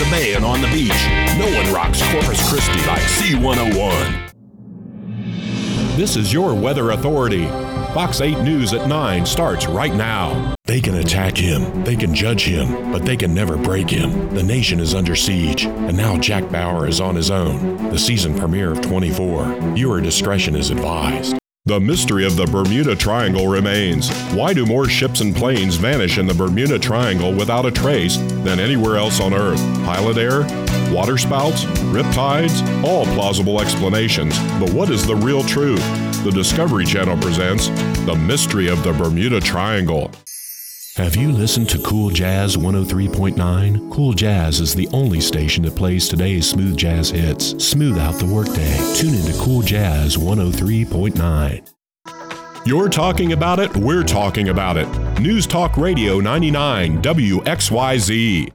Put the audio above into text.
the bay and on the beach, no one rocks Corpus Christi like C101. This is your Weather Authority. Fox 8 News at 9 starts right now. They can attack him, they can judge him, but they can never break him. The nation is under siege, and now Jack Bauer is on his own. The season premiere of 24. Viewer discretion is advised. The mystery of the Bermuda Triangle remains. Why do more ships and planes vanish in the Bermuda Triangle without a trace than anywhere else on Earth? Pilot error? Waterspouts? Riptides? All plausible explanations. But what is the real truth? The Discovery Channel presents The Mystery of the Bermuda Triangle. Have you listened to Cool Jazz 103.9? Cool Jazz is the only station that plays today's smooth jazz hits. Smooth out the workday. Tune into Cool Jazz 103.9. You're talking about it, we're talking about it. News Talk Radio 99 WXYZ.